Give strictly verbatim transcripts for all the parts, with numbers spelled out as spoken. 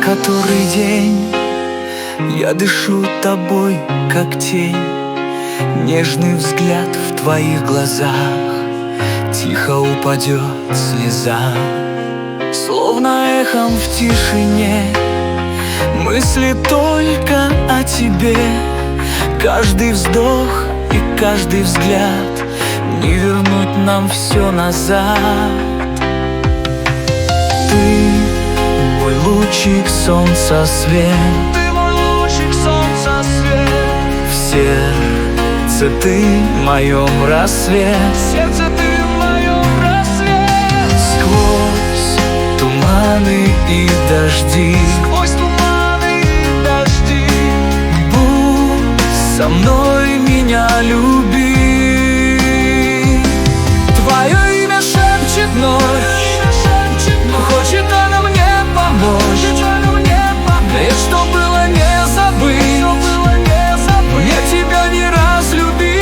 который день я дышу тобой, как тень. Нежный взгляд в твоих глазах, тихо упадет слеза. Словно эхом в тишине мысли только о тебе. Каждый вздох и каждый взгляд, не вернуть нам все назад. Ты мой лучик солнца свет, Ты мой лучик солнца свет. в сердце ты в моем рассвет. В сердце ты в моем рассвет. Сквозь туманы и дожди, Сквозь туманы и дожди, будь со мной, меня люби. Твое имя шепчет ночь, хочет она мне помочь. Ведь что было не забыть, мне тебя не раз любить.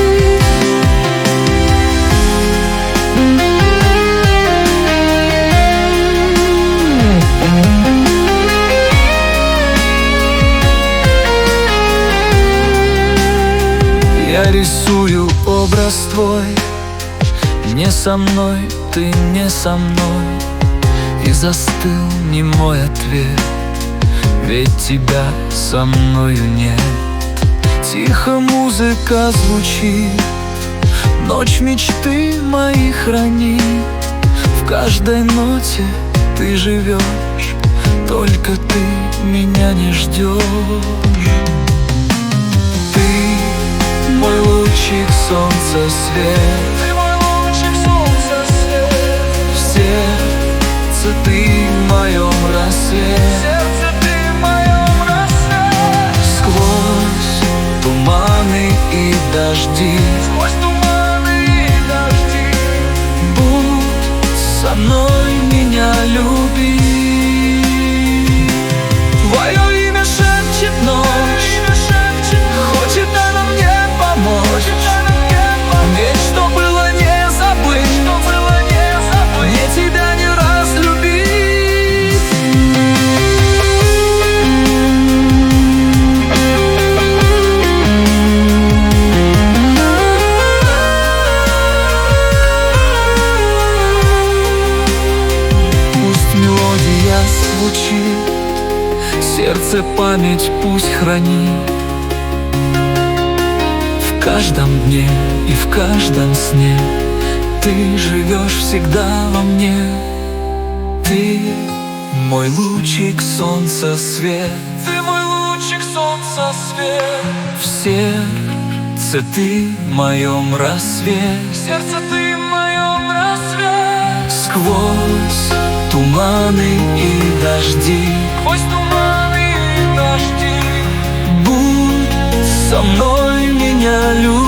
Я рисую образ твой, не со мной, ты не со мной. И застыл немой ответ, ведь тебя со мною нет. Тихо музыка звучит, ночь мечты мои хранит. В каждой ноте ты живешь, только ты меня не ждешь. Ты мой лучик солнца свет, Ты мой лучик солнца свет. в сердце ты в моем В рассвет. сердце ты в моем рассвет. Сквозь туманы и дожди, Сквозь туманы и дожди, будь со мной, меня люби. Твое имя шепчет ночь, хочет она мне помочь. Ведь что было не забыть, мне тебя не раз любить. Пусть мелодия звучит, сердце память пусть хранит. В каждом дне и в каждом сне ты живешь всегда во мне. Ты мой лучик солнца свет, Ты мой лучик солнца свет. в сердце ты в моем рассвет. В сердце ты в моем рассвет. Сквозь туманы и дожди, Сквозь туманы и дожди, будь со мной, меня люби.